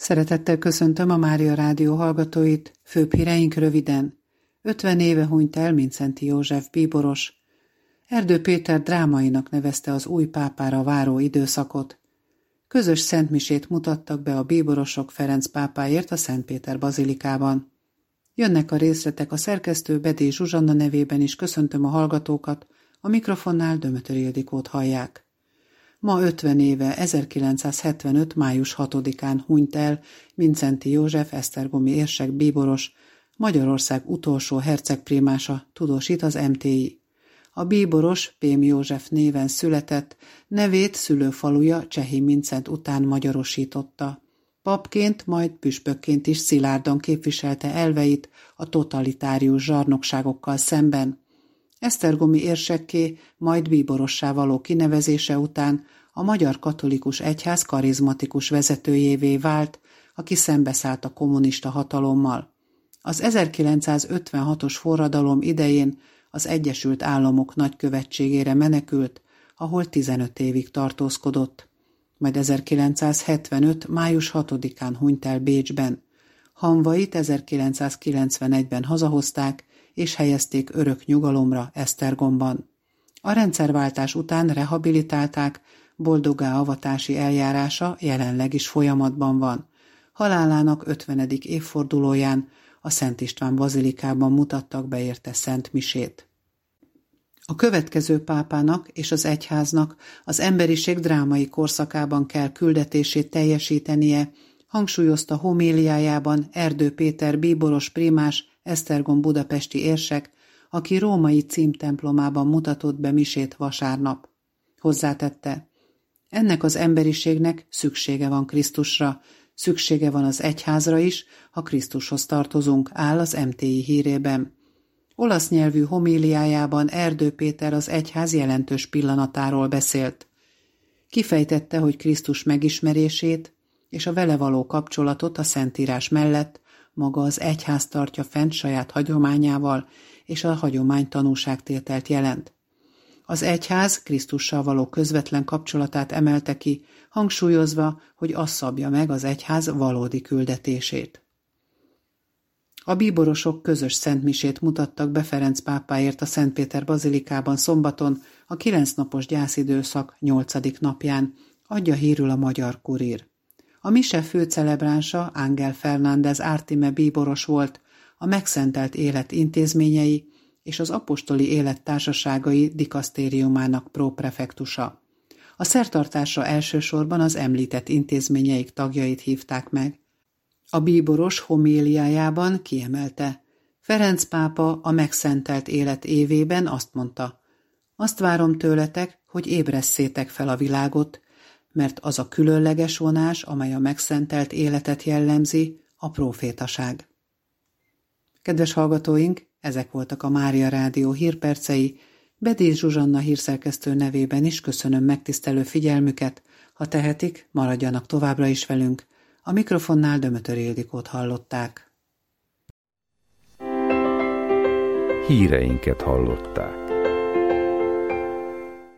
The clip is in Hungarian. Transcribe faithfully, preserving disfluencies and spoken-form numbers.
Szeretettel köszöntöm a Mária Rádió hallgatóit, főbb híreink röviden. ötven éve hunyt el Mindszenty József bíboros. Erdő Péter drámainak nevezte az új pápára váró időszakot. Közös szentmisét mutattak be a bíborosok Ferenc pápáért a Szentpéter bazilikában. Jönnek a részletek, a szerkesztő Bedély Zsuzsanna nevében is köszöntöm a hallgatókat, a mikrofonnál Dömötör Ildikót hallják. Ma ötven éve, ezerkilencszázhetvenöt. május hatodikán hunyt el Mindszenty József esztergomi érsek bíboros, Magyarország utolsó hercegprímása, tudósít az em té i. A bíboros Pém József néven született, nevét szülőfaluja Csehi Mindszenty után magyarosította. Papként, majd püspökként is szilárdan képviselte elveit a totalitárius zsarnokságokkal szemben. Esztergomi érsekké, majd bíborossá való kinevezése után a Magyar Katolikus Egyház karizmatikus vezetőjévé vált, aki szembeszállt a kommunista hatalommal. Az ezerkilencszázötvenhatos forradalom idején az Egyesült Államok nagykövetségére menekült, ahol tizenöt évig tartózkodott. Majd ezerkilencszázhetvenöt. május hatodikán hunyt el Bécsben. Hamvait ezerkilencszázkilencvenegyben hazahozták, és helyezték örök nyugalomra Esztergomban. A rendszerváltás után rehabilitálták, boldoggá avatási eljárása jelenleg is folyamatban van. Halálának ötvenedik évfordulóján a Szent István bazilikában mutattak be érte szent misét. A következő pápának és az egyháznak az emberiség drámai korszakában kell küldetését teljesítenie, hangsúlyozta homéliájában Erdő Péter bíboros prímás, Esztergom budapesti érsek, aki római címtemplomában mutatott be misét vasárnap. Hozzátette: ennek az emberiségnek szüksége van Krisztusra, szüksége van az egyházra is, ha Krisztushoz tartozunk, áll az em té i hírében. Olasz nyelvű homéliájában Erdő Péter az egyház jelentős pillanatáról beszélt. Kifejtette, hogy Krisztus megismerését és a vele való kapcsolatot a Szentírás mellett maga az egyház tartja fent saját hagyományával, és a hagyomány tanúságtételt jelent. Az egyház Krisztussal való közvetlen kapcsolatát emelte ki, hangsúlyozva, hogy az szabja meg az egyház valódi küldetését. A bíborosok közös szentmisét mutattak be Ferenc pápáért a Szentpéter bazilikában szombaton, a kilencnapos gyászidőszak nyolcadik napján, adja hírül a Magyar Kurír. A mise főcelebránsa Ángel Fernández Ártime bíboros volt, a megszentelt élet intézményei és az apostoli élet társaságai dikasztériumának próprefektusa. A szertartásra elsősorban az említett intézményeik tagjait hívták meg. A bíboros homéliájában kiemelte: Ferenc pápa a megszentelt élet évében azt mondta: azt várom tőletek, hogy ébresszétek fel a világot, mert az a különleges vonás, amely a megszentelt életet jellemzi, a prófétaság. Kedves hallgatóink, ezek voltak a Mária Rádió hírpercei. Bedély Zsuzsanna hírszerkesztő nevében is köszönöm megtisztelő figyelmüket, ha tehetik, maradjanak továbbra is velünk. A mikrofonnál Dömötör Ildikót hallották. Híreinket hallották.